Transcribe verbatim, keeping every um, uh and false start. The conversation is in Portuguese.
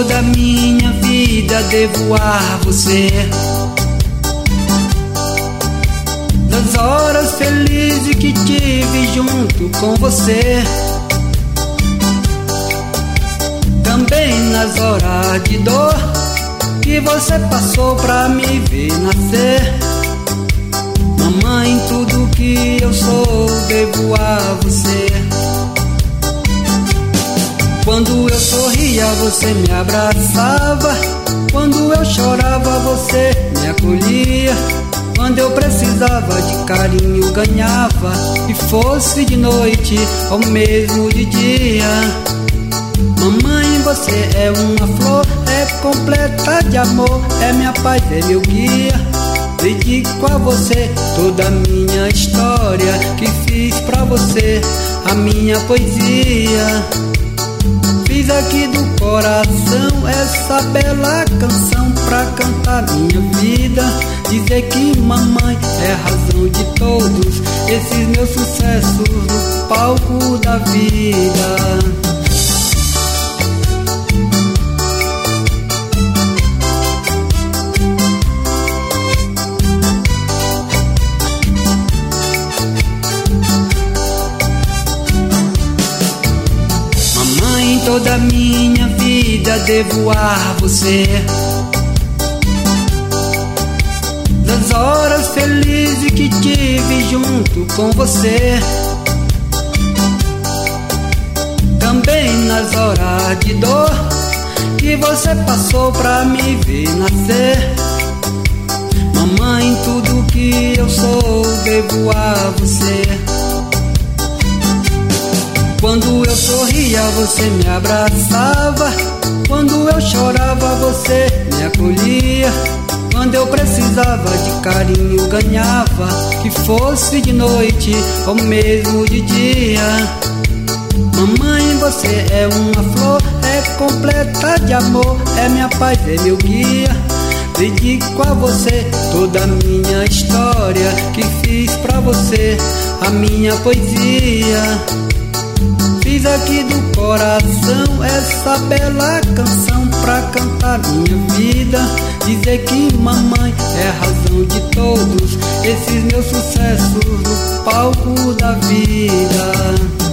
toda minha vida devo a você. Das horas felizes que tive junto com você, também nas horas de dor que você passou pra me ver nascer. Mamãe, tudo que eu sou devo a você. Quando eu sorria, você me abraçava. Quando eu chorava, você me acolhia. Quando eu precisava de carinho, ganhava. E fosse de noite ou mesmo de dia. Mamãe, você é uma flor, é completa de amor, é minha paz, é meu guia. Dedico a você toda a minha história, que fiz pra você a minha poesia. Fiz aqui do coração essa bela canção pra cantar minha vida. Dizer que mamãe é a razão de todos esses meus sucessos no palco da vida. Toda minha vida devo a você. Das horas felizes que tive junto com você, também nas horas de dor que você passou pra me ver nascer. Mamãe, tudo que eu sou devo a você. Quando eu sorria, você me abraçava. Quando eu chorava, você me acolhia. Quando eu precisava de carinho, ganhava. Que fosse de noite ou mesmo de dia. Mamãe, você é uma flor, é completa de amor, é minha paz, é meu guia. Dedico a você toda a minha história, que fiz pra você a minha poesia. Fiz aqui do coração essa bela canção pra cantar minha vida. Dizer que mamãe é a razão de todos esses meus sucessos no palco da vida.